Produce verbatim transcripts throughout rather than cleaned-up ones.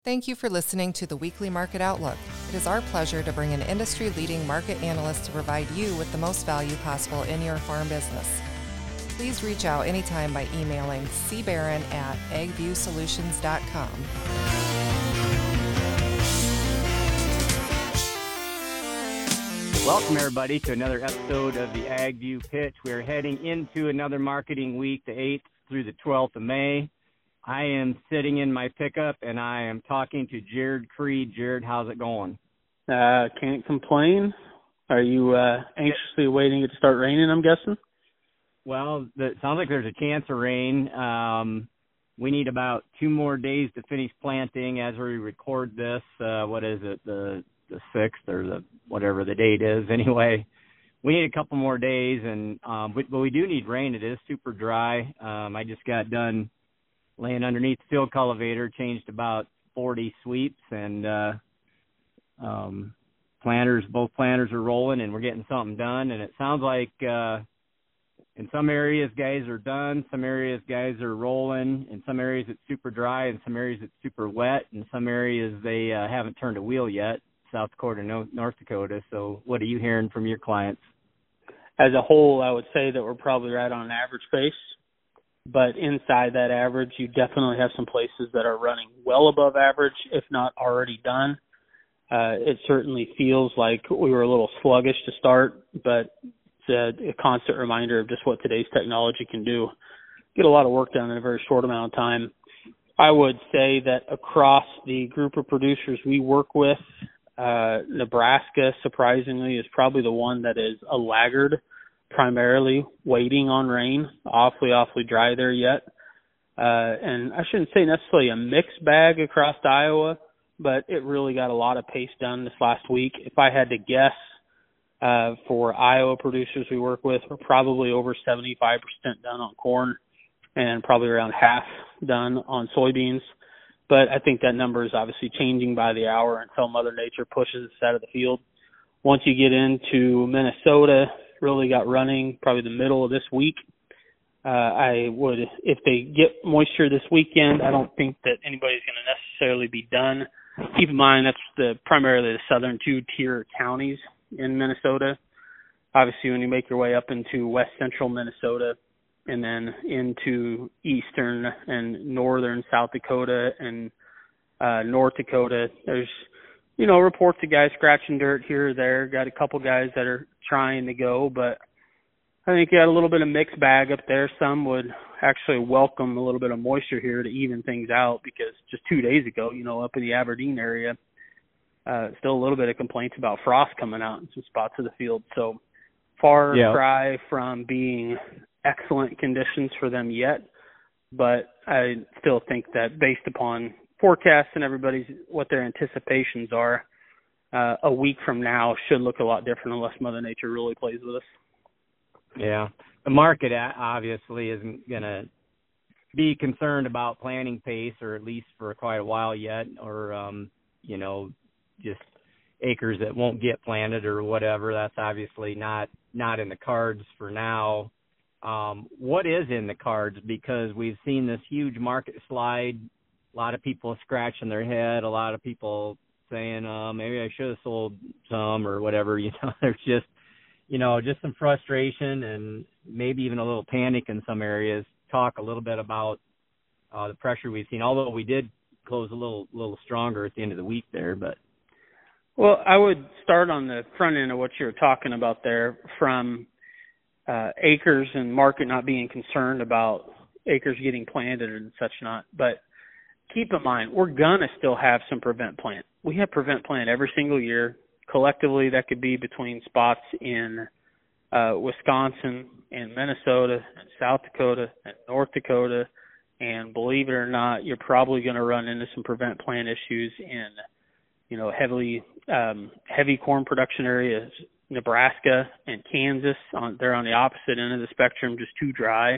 Thank you for listening to the Weekly Market Outlook. It is our pleasure to bring an industry-leading market analyst to provide you with the most value possible in your farm business. Please reach out anytime by emailing c barron at ag view solutions dot com. Welcome, everybody, to another episode of the AgView Pitch. We're heading into another marketing week, the eighth through the twelfth of May. I am sitting in my pickup, and I am talking to Jared Creed. Jared, how's it going? Uh, can't complain. Are you uh, anxiously waiting it to start raining, I'm guessing? Well, it sounds like there's a chance of rain. Um, we need about two more days to finish planting as we record this. Uh, what is it, the the sixth or the whatever the date is? Anyway, we need a couple more days, and um, but, but we do need rain. It is super dry. Um, I just got done laying underneath the field cultivator, changed about forty sweeps, and uh, um, planters, both planters are rolling, and we're getting something done. And it sounds like uh, in some areas guys are done, some areas guys are rolling, in some areas it's super dry, in some areas it's super wet, in some areas they uh, haven't turned a wheel yet, South Dakota, no, North Dakota. So what are you hearing from your clients? As a whole, I would say that we're probably right on an average pace. But inside that average, you definitely have some places that are running well above average, if not already done. Uh, it certainly feels like we were a little sluggish to start, but it's a, a constant reminder of just what today's technology can do. Get a lot of work done in a very short amount of time. I would say that across the group of producers we work with, uh, Nebraska, surprisingly, is probably the one that is a laggard, primarily waiting on rain, awfully, awfully dry there yet. Uh, and I shouldn't say necessarily a mixed bag across Iowa, but it really got a lot of pace done this last week. If I had to guess, uh, for Iowa producers we work with, we're probably over seventy-five percent done on corn and probably around half done on soybeans. But I think that number is obviously changing by the hour until Mother Nature pushes us out of the field. Once you get into Minnesota, really got running probably the middle of this week. Uh, I would, if they get moisture this weekend, I don't think that anybody's going to necessarily be done. Keep in mind that's the primarily the southern two-tier counties in Minnesota. Obviously, when you make your way up into west central Minnesota and then into eastern and northern South Dakota and uh, North Dakota, there's you know, reports of guys scratching dirt here or there. Got a couple guys that are trying to go, but I think you got a little bit of mixed bag up there. Some would actually welcome a little bit of moisture here to even things out because just two days ago, you know, up in the Aberdeen area, uh, still a little bit of complaints about frost coming out in some spots of the field. So far yeah. cry from being excellent conditions for them yet, but I still think that based upon forecasts and everybody's what their anticipations are, uh, a week from now should look a lot different unless Mother Nature really plays with us. Yeah, the market obviously isn't going to be concerned about planting pace, or at least for quite a while yet, or um, you know, just acres that won't get planted or whatever. That's obviously not not in the cards for now. Um, what is in the cards? Because we've seen this huge market slide. A lot of people scratching their head, a lot of people saying, uh, maybe I should have sold some or whatever. You know, there's just, you know, just some frustration and maybe even a little panic in some areas. Talk a little bit about uh, the pressure we've seen, although we did close a little little stronger at the end of the week there. But Well, I would start on the front end of what you were talking about there from uh, acres and market not being concerned about acres getting planted and such not, but keep in mind, we're going to still have some prevent plant. We have prevent plant every single year. Collectively, that could be between spots in uh, Wisconsin and Minnesota and South Dakota and North Dakota. And believe it or not, you're probably going to run into some prevent plant issues in, you know, heavily um, heavy corn production areas, Nebraska and Kansas. On, they're on the opposite end of the spectrum, just too dry.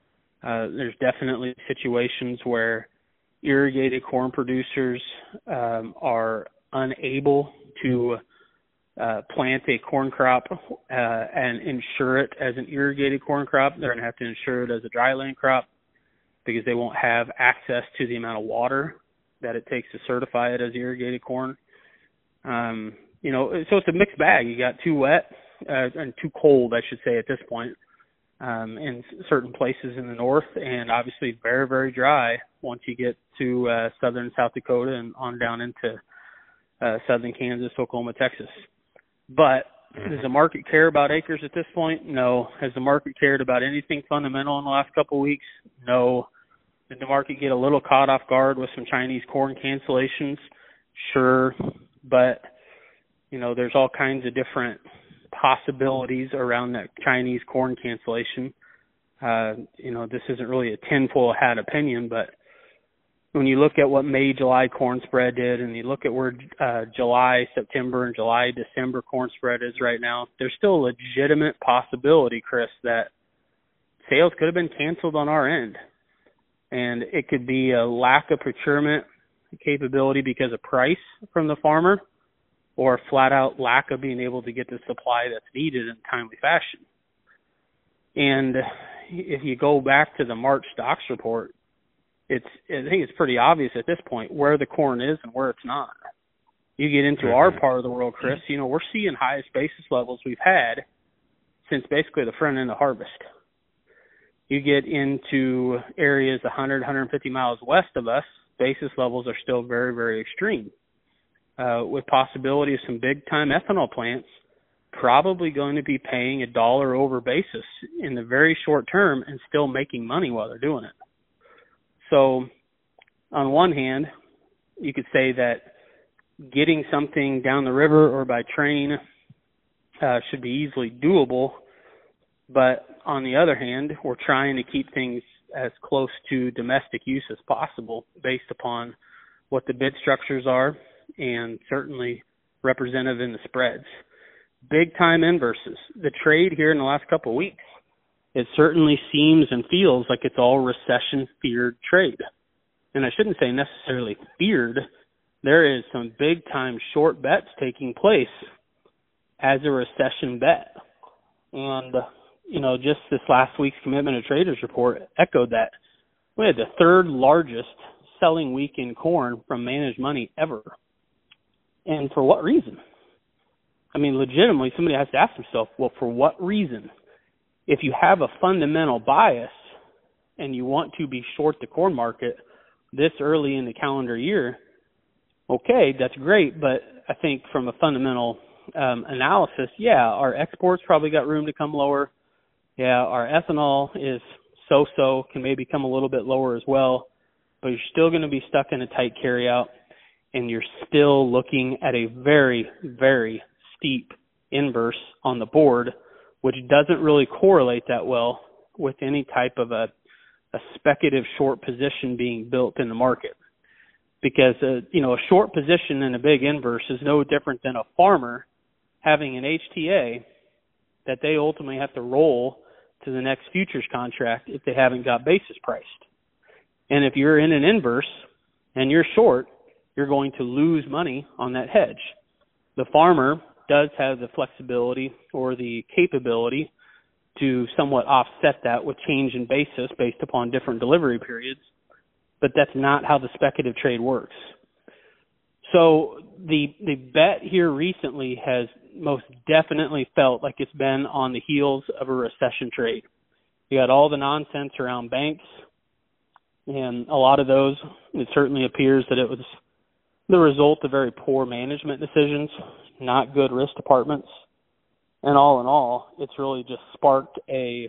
Uh, there's definitely situations where irrigated corn producers um, are unable to uh, plant a corn crop uh, and insure it as an irrigated corn crop. They're going to have to insure it as a dryland crop because they won't have access to the amount of water that it takes to certify it as irrigated corn. Um, you know, so it's a mixed bag. You got too wet uh, and too cold, I should say, at this point, um, in certain places in the north, and obviously very, very dry once you get to uh, southern South Dakota and on down into uh, southern Kansas, Oklahoma, Texas. But does the market care about acres at this point? No. Has the market cared about anything fundamental in the last couple of weeks? No. Did the market get a little caught off guard with some Chinese corn cancellations? Sure. But, you know, there's all kinds of different possibilities around that Chinese corn cancellation. Uh, you know, this isn't really a tinfoil hat opinion, but when you look at what May, July corn spread did, and you look at where uh, July, September, and July, December corn spread is right now, there's still a legitimate possibility, Chris, that sales could have been canceled on our end. And it could be a lack of procurement capability because of price from the farmer, or a flat out lack of being able to get the supply that's needed in a timely fashion. And if you go back to the March stocks report, it's I think it's pretty obvious at this point where the corn is and where it's not. You get into our part of the world, Chris, you know, we're seeing highest basis levels we've had since basically the front end of harvest. You get into areas one hundred, one hundred fifty miles west of us, basis levels are still very, very extreme, uh, with possibility of some big-time ethanol plants probably going to be paying a dollar over basis in the very short term and still making money while they're doing it. So on one hand, you could say that getting something down the river or by train uh, should be easily doable. But on the other hand, we're trying to keep things as close to domestic use as possible based upon what the bid structures are and certainly representative in the spreads. Big time inverses. The trade here in the last couple of weeks, it certainly seems and feels like it's all recession-feared trade. And I shouldn't say necessarily feared. There is some big-time short bets taking place as a recession bet. And, you know, just this last week's Commitment of Traders report echoed that. We had the third largest selling week in corn from managed money ever. And for what reason? I mean, legitimately, somebody has to ask themselves, well, for what reason? If you have a fundamental bias and you want to be short the corn market this early in the calendar year, okay, that's great. But I think from a fundamental um, analysis, yeah, our exports probably got room to come lower. Yeah, our ethanol is so-so, can maybe come a little bit lower as well. But you're still going to be stuck in a tight carryout, and you're still looking at a very, very steep inverse on the board, which doesn't really correlate that well with any type of a, a speculative short position being built in the market. Because, uh, you know, a short position in a big inverse is no different than a farmer having an H T A that they ultimately have to roll to the next futures contract if they haven't got basis priced. And if you're in an inverse and you're short, you're going to lose money on that hedge. The farmer does have the flexibility or the capability to somewhat offset that with change in basis based upon different delivery periods, but that's not how the speculative trade works. So the the bet here recently has most definitely felt like it's been on the heels of a recession trade. You got all the nonsense around banks, and a lot of those, it certainly appears that it was the result of very poor management decisions, not good risk departments. And all in all, it's really just sparked a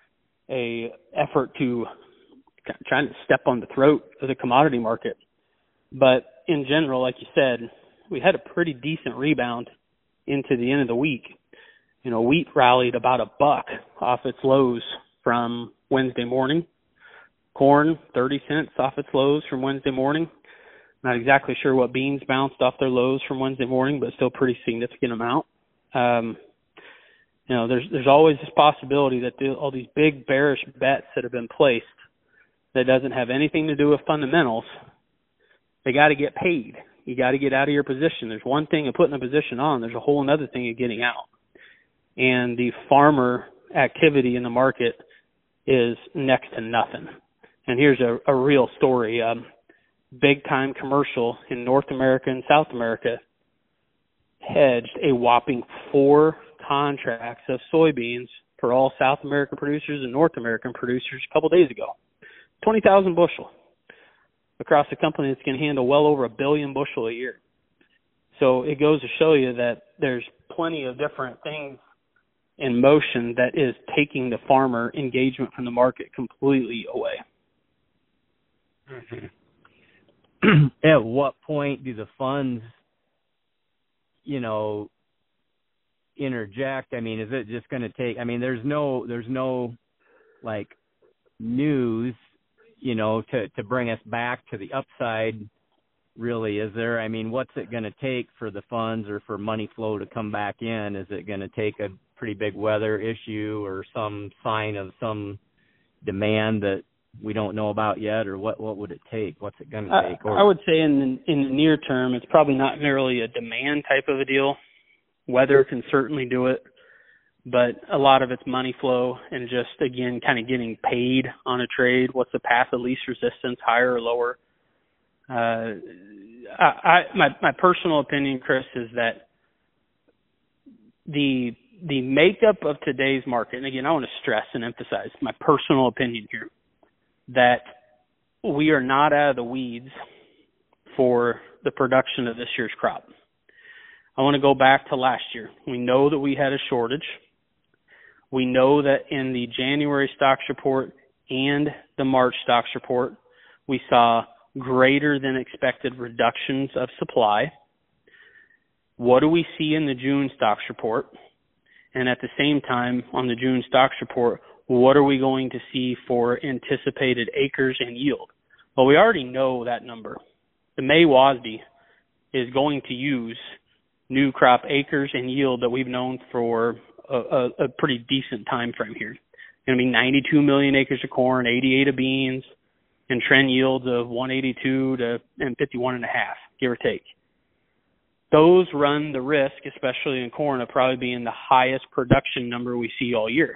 a effort to trying to step on the throat of the commodity market. But in general, like you said, we had a pretty decent rebound into the end of the week. You know, wheat rallied about a buck off its lows from Wednesday morning. Corn, thirty cents off its lows from Wednesday morning. Not exactly sure what beans bounced off their lows from Wednesday morning, but still pretty significant amount. Um, you know, there's there's always this possibility that the, all these big bearish bets that have been placed that doesn't have anything to do with fundamentals, they got to get paid. You got to get out of your position. There's one thing of putting a position on. There's a whole other thing of getting out. And the farmer activity in the market is next to nothing. And here's a, a real story. Um, big-time commercial in North America and South America hedged a whopping four contracts of soybeans for all South American producers and North American producers a couple days ago. twenty thousand bushel across a company that's going to handle well over a billion bushel a year. So it goes to show you that there's plenty of different things in motion that is taking the farmer engagement from the market completely away. Mm-hmm. At what point do the funds, you know, interject? I mean, is it just going to take, I mean, there's no, there's no like news, you know, to, to bring us back to the upside, really, is there? I mean, what's it going to take for the funds or for money flow to come back in? Is it going to take a pretty big weather issue or some sign of some demand that we don't know about yet, or what, what would it take? What's it going to take? Or, I would say in the, in the near term, it's probably not merely a demand type of a deal. Weather can certainly do it, but a lot of it's money flow and just, again, kind of getting paid on a trade. What's the path of least resistance, higher or lower? Uh, I, I, my, my personal opinion, Chris, is that the the makeup of today's market, and again, I want to stress and emphasize my personal opinion here, that we are not out of the weeds for the production of this year's crop. I want to go back to last year. We know that we had a shortage. We know that in the January stocks report and the March stocks report, we saw greater than expected reductions of supply. What do we see in the June stocks report? And at the same time, on the June stocks report, what are we going to see for anticipated acres and yield? Well, we already know that number. The May WASDE is going to use new crop acres and yield that we've known for a, a, a pretty decent time frame here. It's going to be ninety-two million acres of corn, eighty-eight of beans, and trend yields of one eighty-two to and fifty-one and a half, give or take. Those run the risk, especially in corn, of probably being the highest production number we see all year.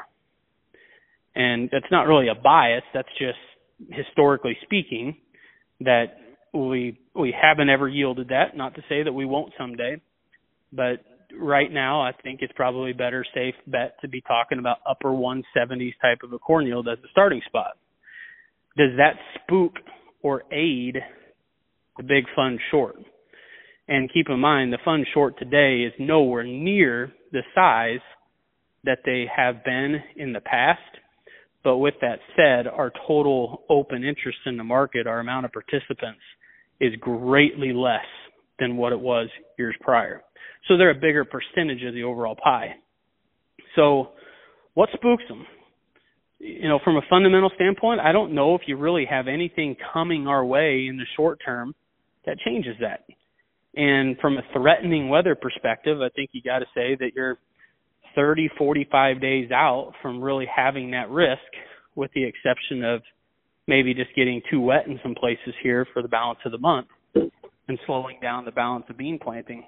And that's not really a bias. That's just historically speaking that we we haven't ever yielded that. Not to say that we won't someday, but right now I think it's probably a better safe bet to be talking about upper one seventies type of a corn yield as the starting spot. Does that spook or aid the big fund short? And keep in mind, the fund short today is nowhere near the size that they have been in the past. But with that said, our total open interest in the market, our amount of participants, is greatly less than what it was years prior. So they're a bigger percentage of the overall pie. So what spooks them? You know, from a fundamental standpoint, I don't know if you really have anything coming our way in the short term that changes that. And from a threatening weather perspective, I think you got to say that you're thirty, forty-five days out from really having that risk, with the exception of maybe just getting too wet in some places here for the balance of the month and slowing down the balance of bean planting.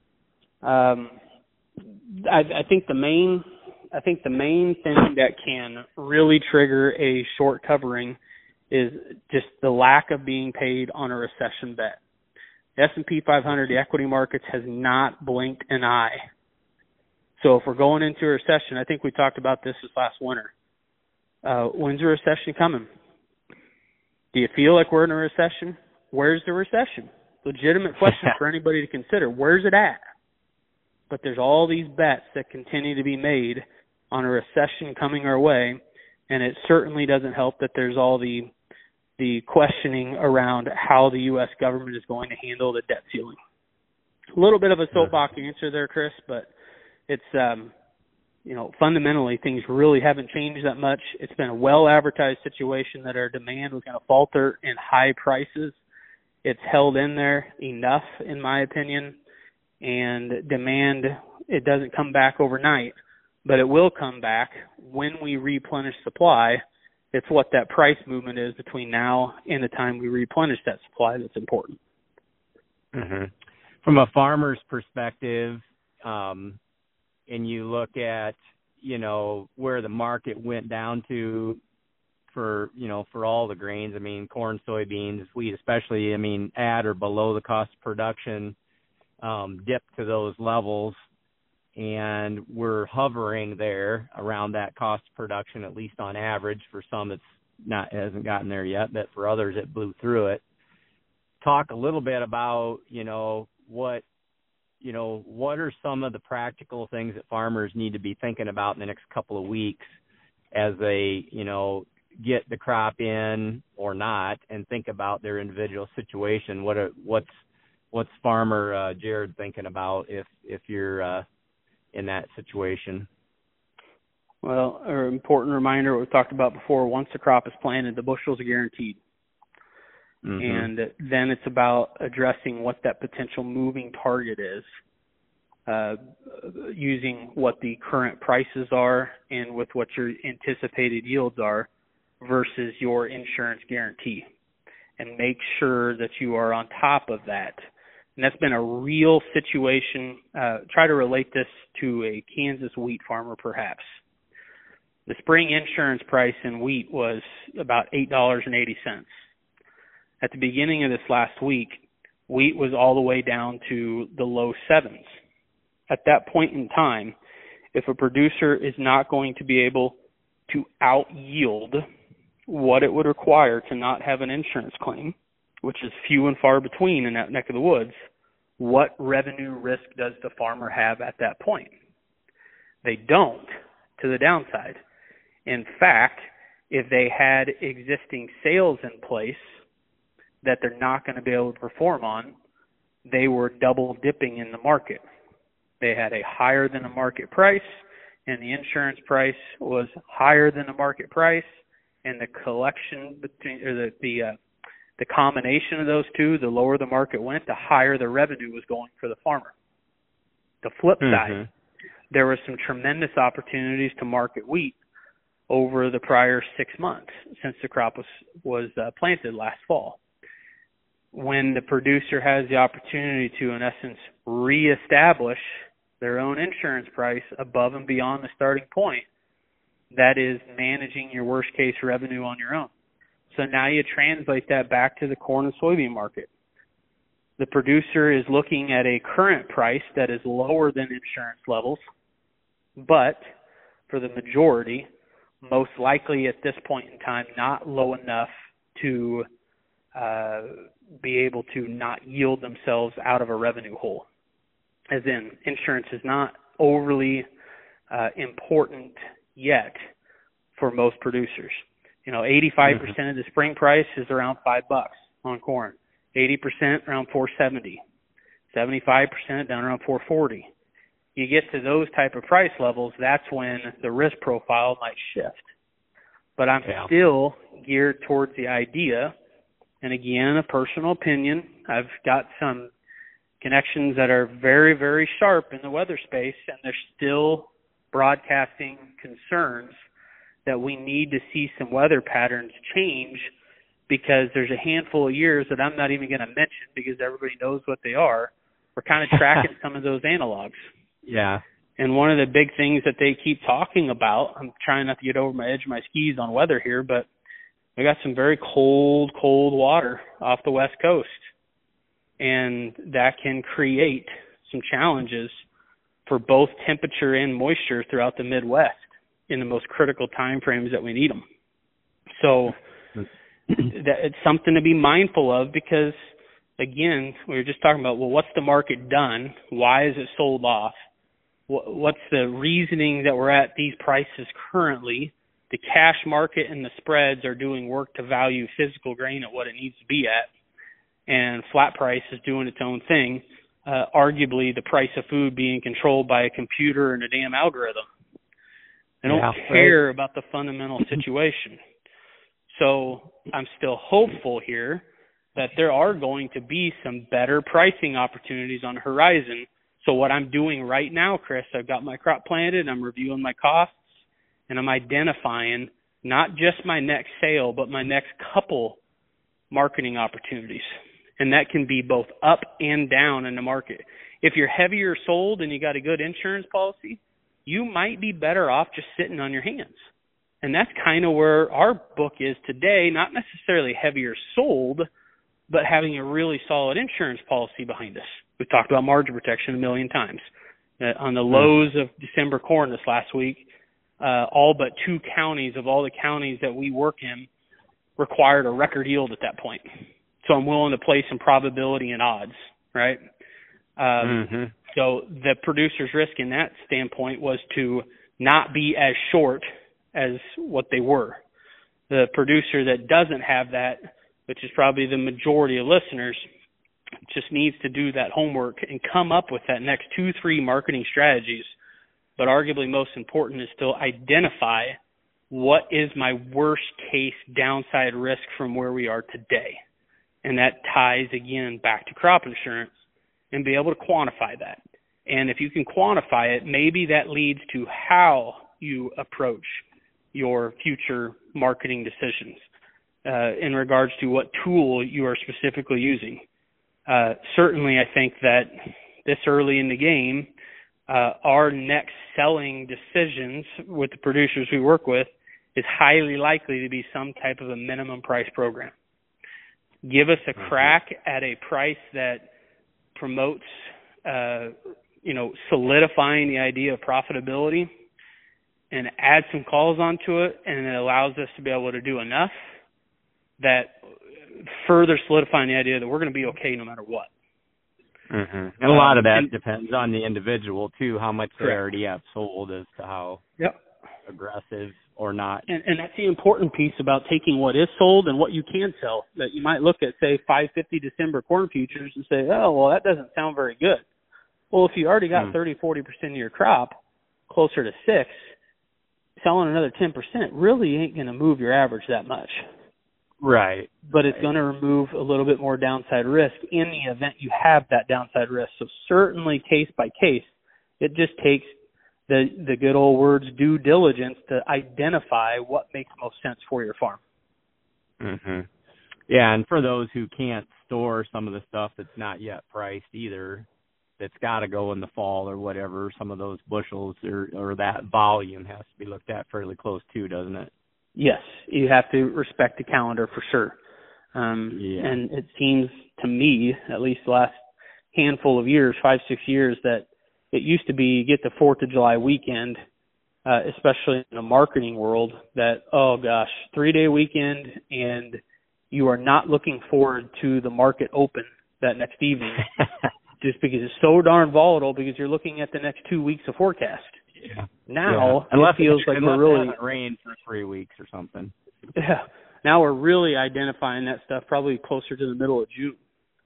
Um, I, I think the main, I think the main thing that can really trigger a short covering is just the lack of being paid on a recession bet. The S and P five hundred, the equity markets, has not blinked an eye. So if we're going into a recession, I think we talked about this this last winter. Uh, when's the recession coming? Do you feel like we're in a recession? Where's the recession? Legitimate question for anybody to consider. Where's it at? But there's all these bets that continue to be made on a recession coming our way, and it certainly doesn't help that there's all the the questioning around how the U S government is going to handle the debt ceiling. A little bit of a soapbox answer there, Chris, but it's, um, you know, fundamentally things really haven't changed that much. It's been a well-advertised situation that our demand was going to falter in high prices. It's held in there enough, in my opinion, and demand, it doesn't come back overnight, but it will come back when we replenish supply. It's what that price movement is between now and the time we replenish that supply that's important. Mm-hmm. From a farmer's perspective, um, and you look at, you know, where the market went down to for, you know, for all the grains. I mean, corn, soybeans, wheat especially, I mean, at or below the cost of production, um, dip to those levels. And we're hovering there around that cost of production, at least on average. For some, it's not, it hasn't gotten there yet, but for others, it blew through it. Talk a little bit about, you know, what, you know, what are some of the practical things that farmers need to be thinking about in the next couple of weeks as they, you know, get the crop in or not, and think about their individual situation. What are, what's, what's farmer uh, Jared thinking about if, if you're uh, in that situation? Well, an important reminder, what we talked about before, once the crop is planted, the bushels are guaranteed. Mm-hmm. And then it's about addressing what that potential moving target is, uh, using what the current prices are and with what your anticipated yields are versus your insurance guarantee, and make sure that you are on top of that. And that's been a real situation. Uh, try to relate this to a Kansas wheat farmer, perhaps. The spring insurance price in wheat was about eight dollars and eighty cents. At the beginning of this last week, wheat was all the way down to the low sevens. At that point in time, if a producer is not going to be able to out-yield what it would require to not have an insurance claim, which is few and far between in that neck of the woods, what revenue risk does the farmer have at that point? They don't, to the downside. In fact, if they had existing sales in place that they're not going to be able to perform on, they were double dipping in the market. They had a higher than a market price, and the insurance price was higher than the market price, and the collection between, or the the, uh, the combination of those two, the lower the market went, the higher the revenue was going for the farmer. The flip mm-hmm. side, there were some tremendous opportunities to market wheat over the prior six months since the crop was was uh, planted last fall. When the producer has the opportunity to, in essence, reestablish their own insurance price above and beyond the starting point, that is managing your worst case revenue on your own. So now you translate that back to the corn and soybean market. The producer is looking at a current price that is lower than insurance levels, but for the majority, most likely at this point in time, not low enough to uh, be able to not yield themselves out of a revenue hole. As in, insurance is not overly uh, important yet for most producers. You know, eighty-five percent mm-hmm. of the spring price is around five bucks on corn, eighty percent around four seventy, seventy-five percent down around four forty. You get to those type of price levels, that's when the risk profile might shift. But I'm yeah. still geared towards the idea, and again, a personal opinion, I've got some connections that are very, very sharp in the weather space, and they're still broadcasting concerns that we need to see some weather patterns change, because there's a handful of years that I'm not even going to mention because everybody knows what they are. We're kind of tracking some of those analogs. Yeah. And one of the big things that they keep talking about, I'm trying not to get over my edge of my skis on weather here, but we got some very cold, cold water off the West Coast. And that can create some challenges for both temperature and moisture throughout the Midwest in the most critical time frames that we need them. So that it's something to be mindful of, because, again, we were just talking about, well, what's the market done? Why is it sold off? What's the reasoning that we're at these prices currently? The cash market and the spreads are doing work to value physical grain at what it needs to be at, and flat price is doing its own thing, uh, arguably the price of food being controlled by a computer and a damn algorithm. They don't yeah, care right. about the fundamental situation. So I'm still hopeful here that there are going to be some better pricing opportunities on the horizon. So what I'm doing right now, Chris, I've got my crop planted, I'm reviewing my costs, and I'm identifying not just my next sale, but my next couple marketing opportunities. And that can be both up and down in the market. If you're heavier sold and you got a good insurance policy, you might be better off just sitting on your hands. And that's kind of where our book is today, not necessarily heavier sold, but having a really solid insurance policy behind us. We've talked about margin protection a million times. Uh, on the lows of December corn this last week, uh, all but two counties of all the counties that we work in required a record yield at that point. So I'm willing to play some probability and odds, right? Um, mm-hmm. So the producer's risk in that standpoint was to not be as short as what they were. The producer that doesn't have that, which is probably the majority of listeners, just needs to do that homework and come up with that next two, three marketing strategies. But arguably most important is to identify what is my worst case downside risk from where we are today. And that ties again back to crop insurance and be able to quantify that. And if you can quantify it, maybe that leads to how you approach your future marketing decisions uh, in regards to what tool you are specifically using. Uh, certainly, I think that this early in the game, uh, our next selling decisions with the producers we work with is highly likely to be some type of a minimum price program. Give us a crack at a price that promotes, uh, you know, solidifying the idea of profitability and add some calls onto it, and it allows us to be able to do enough that further solidifying the idea that we're going to be okay no matter what. Mm-hmm. And a lot um, of that and, depends on the individual, too, how much correct. They already have sold as to how yep. aggressive or not. And, and that's the important piece about taking what is sold and what you can sell. That you might look at, say, five fifty December corn futures and say, oh, well, that doesn't sound very good. Well, if you already got mm. thirty, forty percent of your crop closer to six, selling another ten percent really ain't going to move your average that much. Right. But it's right. going to remove a little bit more downside risk in the event you have that downside risk. So certainly case by case, it just takes the the good old words due diligence to identify what makes most sense for your farm. Mm-hmm. Yeah, and for those who can't store some of the stuff that's not yet priced either, that's got to go in the fall or whatever, some of those bushels or, or that volume has to be looked at fairly close too, doesn't it? Yes, you have to respect the calendar for sure. Um, yeah. And it seems to me, at least the last handful of years, five, six years, that it used to be you get the fourth of July weekend, uh, especially in the marketing world, that, oh gosh, three-day weekend, and you are not looking forward to the market open that next evening just because it's so darn volatile because you're looking at the next two weeks of forecast. Yeah. Now, yeah. Unless it feels it, like we're really – rain for three weeks or something. Yeah. Now we're really identifying that stuff probably closer to the middle of June.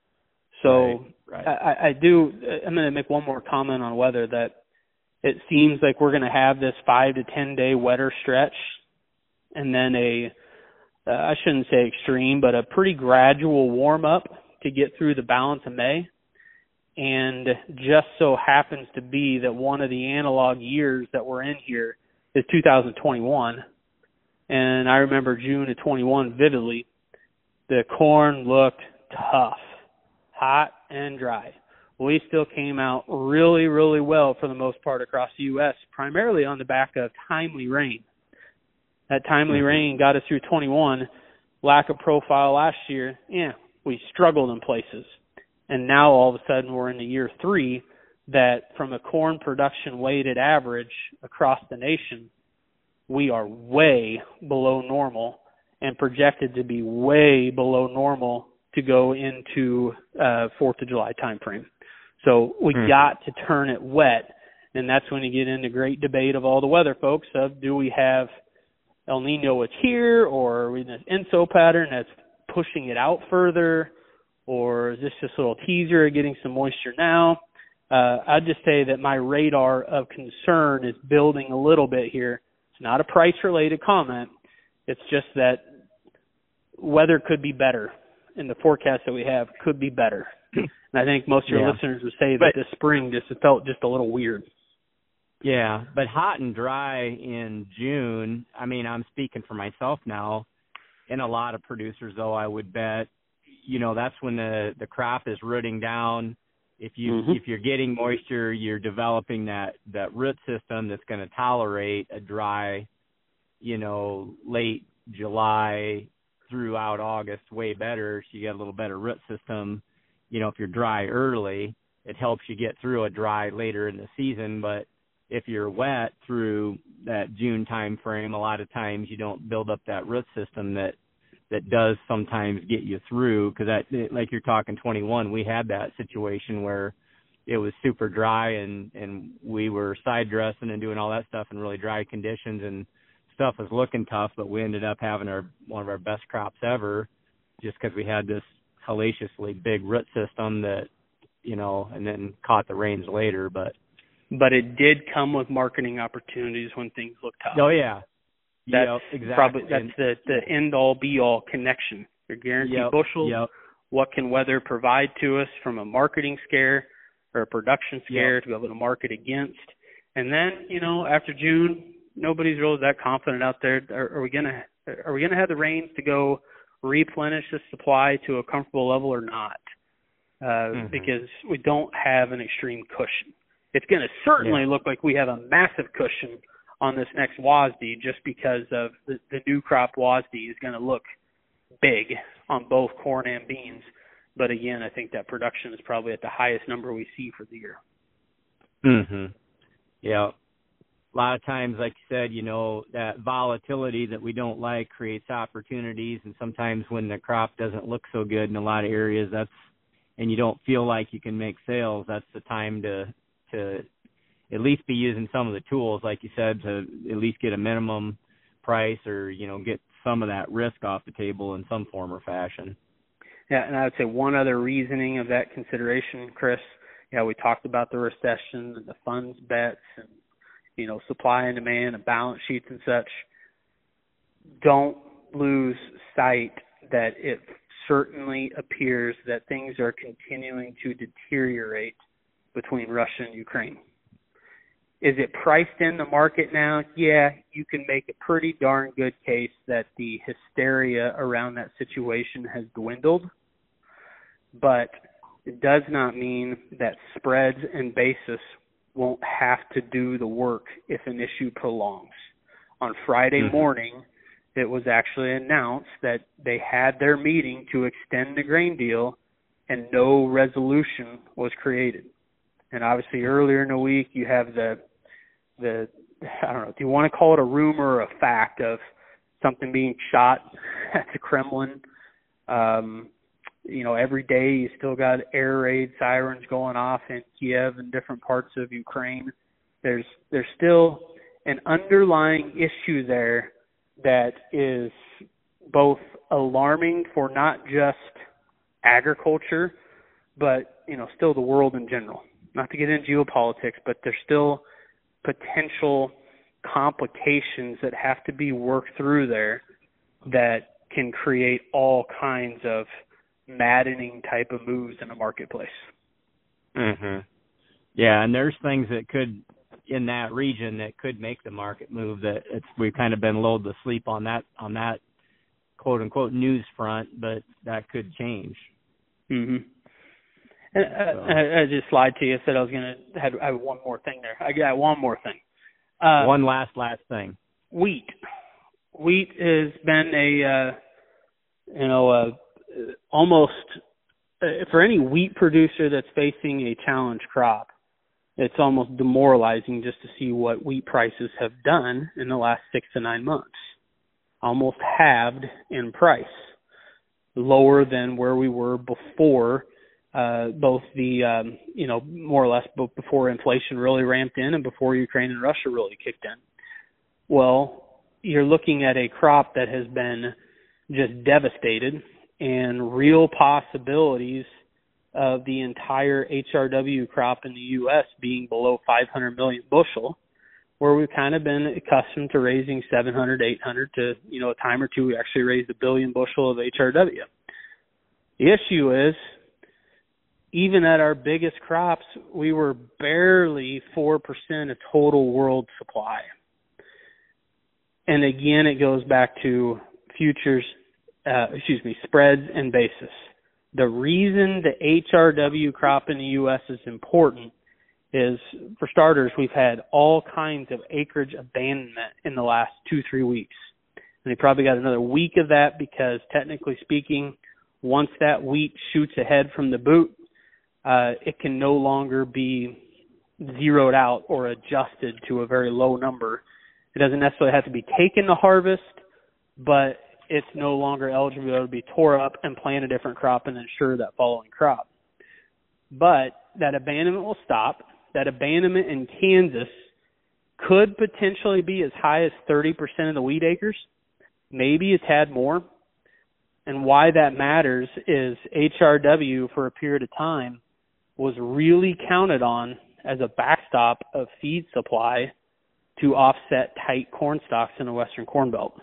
So right, right. I, I do – I'm going to make one more comment on weather, that it seems like we're going to have this five to ten day wetter stretch and then a uh, – I shouldn't say extreme, but a pretty gradual warm-up to get through the balance of May. And just so happens to be that one of the analog years that we're in here is two thousand twenty-one. And I remember June of twenty-one vividly. The corn looked tough, hot and dry. We still came out really, really well for the most part across the U S, primarily on the back of timely rain. That timely mm-hmm. rain got us through twenty-one. Lack of profile last year, yeah, we struggled in places. And now all of a sudden we're in the year three that from a corn production weighted average across the nation, we are way below normal and projected to be way below normal to go into uh fourth of July timeframe. So we mm. got to turn it wet, and that's when you get into great debate of all the weather folks of do we have El Nino it's here, or are we in this N S O pattern that's pushing it out further? Or is this just a little teaser of getting some moisture now? Uh, I'd just say that my radar of concern is building a little bit here. It's not a price-related comment. It's just that weather could be better, and the forecast that we have could be better. And I think most of your yeah. listeners would say that but, this spring just felt just a little weird. Yeah, but hot and dry in June, I mean, I'm speaking for myself now. In a lot of producers, though, I would bet, you know, that's when the, the crop is rooting down. If you mm-hmm. if you're getting moisture, you're developing that, that root system that's going to tolerate a dry you know, late July throughout August way better. So you get a little better root system. You know, if you're dry early, it helps you get through a dry later in the season. But if you're wet through that June time frame, a lot of times you don't build up that root system that that does sometimes get you through. Because that, like you're talking twenty-one, we had that situation where it was super dry and and we were side dressing and doing all that stuff in really dry conditions, and stuff was looking tough, but we ended up having our one of our best crops ever just because we had this hellaciously big root system that, you know, and then caught the rains later. But but it did come with marketing opportunities when things looked tough. Oh yeah, that's yep, exactly. Probably that's the the end all be all connection. Your guaranteed yep, bushels. Yep. What can weather provide to us from a marketing scare or a production scare yep. to be able to market against? And then, you know, after June, nobody's really that confident out there. Are, are we gonna are we gonna have the rains to go replenish the supply to a comfortable level or not? Uh, mm-hmm. Because we don't have an extreme cushion. It's going to certainly yeah. look like we have a massive cushion on this next W A S D just because of the, the new crop W A S D is going to look big on both corn and beans. But again, I think that production is probably at the highest number we see for the year. Mm-hmm. Yeah. A lot of times, like you said, you know, that volatility that we don't like creates opportunities. And sometimes when the crop doesn't look so good in a lot of areas, that's, and you don't feel like you can make sales, that's the time to, to at least be using some of the tools, like you said, to at least get a minimum price or, you know, get some of that risk off the table in some form or fashion. Yeah, and I would say one other reasoning of that consideration, Chris, yeah, we talked about the recession and the funds bets and, you know, supply and demand and balance sheets and such. Don't lose sight that it certainly appears that things are continuing to deteriorate between Russia and Ukraine. Is it priced in the market now? Yeah, you can make a pretty darn good case that the hysteria around that situation has dwindled, but it does not mean that spreads and basis won't have to do the work if an issue prolongs. On Friday mm-hmm. morning, it was actually announced that they had their meeting to extend the grain deal and no resolution was created. And obviously earlier in the week, you have the, the I don't know, do you want to call it a rumor or a fact of something being shot at the Kremlin? Um, you know, every day you still got air raid sirens going off in Kiev and different parts of Ukraine. There's there's still an underlying issue there that is both alarming for not just agriculture, but, you know, still the world in general. Not to get into geopolitics, but there's still potential complications that have to be worked through there that can create all kinds of maddening type of moves in the marketplace. Mm-hmm. Yeah, and there's things that could, in that region, that could make the market move. That it's we've kind of been lulled to sleep on that on that quote unquote news front, but that could change. Mm-hmm. And so. I, I just lied to you. I said I was going to have, have one more thing there. I got one more thing. Uh, one last last thing. Wheat. Wheat has been a uh, you know a almost uh, for any wheat producer that's facing a challenge crop, it's almost demoralizing just to see what wheat prices have done in the last six to nine months. Almost halved in price, lower than where we were before uh, both the, um, you know, more or less before inflation really ramped in and before Ukraine and Russia really kicked in. Well, you're looking at a crop that has been just devastated and real possibilities of the entire H R W crop in the U S being below five hundred million bushel, where we've kind of been accustomed to raising seven hundred, eight hundred to, you know, a time or two we actually raised a billion bushel of H R W. The issue is, even at our biggest crops, we were barely four percent of total world supply. And again, it goes back to futures, uh, excuse me, spreads and basis. The reason the H R W crop in the U S is important is, for starters, we've had all kinds of acreage abandonment in the last two, three weeks. And they probably got another week of that because, technically speaking, once that wheat shoots ahead from the boot, uh, it can no longer be zeroed out or adjusted to a very low number. It doesn't necessarily have to be taken to harvest, but it's no longer eligible to be tore up and plant a different crop and ensure that following crop. But that abandonment will stop. That abandonment in Kansas could potentially be as high as thirty percent of the wheat acres. Maybe it's had more. And why that matters is H R W for a period of time was really counted on as a backstop of feed supply to offset tight corn stocks in the Western Corn Belt.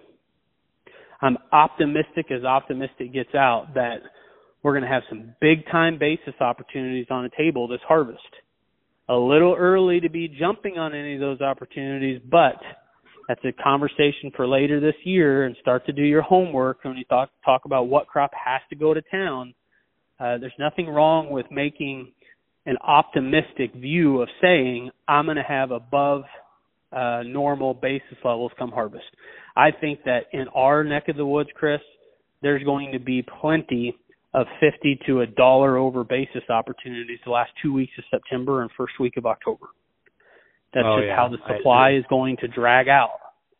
I'm optimistic as optimistic gets out that we're going to have some big-time basis opportunities on the table this harvest. A little early to be jumping on any of those opportunities, but that's a conversation for later this year, and start to do your homework when you talk, talk about what crop has to go to town. Uh, there's nothing wrong with making an optimistic view of saying, I'm going to have above uh, normal basis levels come harvest. I think that in our neck of the woods, Chris, there's going to be plenty of fifty to a dollar over basis opportunities the last two weeks of September and first week of October. That's oh, just yeah. how the supply is going to drag out.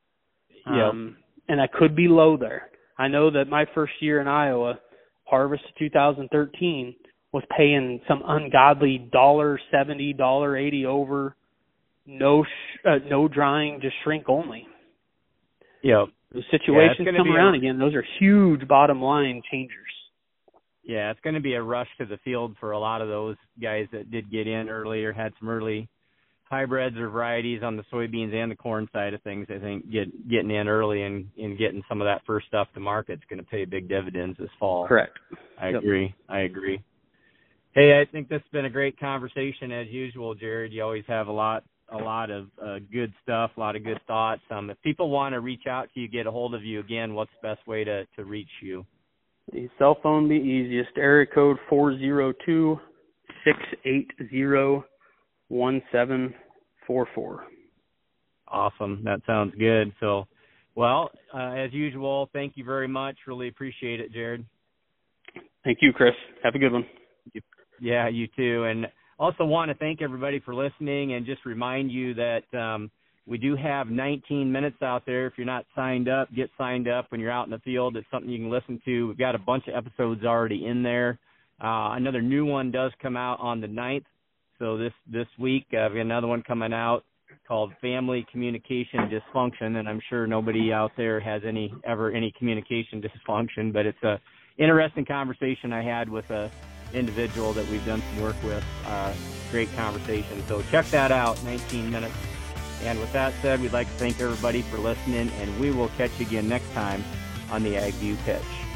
Yep. Um, and I could be low there. I know that my first year in Iowa, harvest of two thousand thirteen, was paying some ungodly one dollar seventy, one dollar eighty over, no sh- uh, no drying, just shrink only. Yep. Those situations yeah, come around a, again. Those are huge bottom line changers. Yeah, it's going to be a rush to the field for a lot of those guys that did get in early or had some early hybrids or varieties on the soybeans and the corn side of things. I think get, getting in early and, and getting some of that first stuff to market is going to pay big dividends this fall. Correct. I yep. agree. I agree. Hey, I think this has been a great conversation as usual, Jared. You always have a lot a lot of uh, good stuff, a lot of good thoughts. Um, if people want to reach out to you, get a hold of you again, what's the best way to, to reach you? The cell phone be easiest. Area code four zero two, six eight zero, one seven four four. Awesome. That sounds good. So, well, uh, as usual, thank you very much. Really appreciate it, Jared. Thank you, Chris. Have a good one. Yeah, you too. And also want to thank everybody for listening and just remind you that um, we do have nineteen minutes out there. If you're not signed up, get signed up when you're out in the field. It's something you can listen to. We've got a bunch of episodes already in there. Uh, another new one does come out on the ninth. So this, this week, uh, we have another one coming out called Family Communication Dysfunction, and I'm sure nobody out there has any ever any communication dysfunction, but it's a interesting conversation I had with a individual that we've done some work with. Uh, great conversation. So check that out, nineteen minutes. And with that said, we'd like to thank everybody for listening, and we will catch you again next time on the AgView Pitch.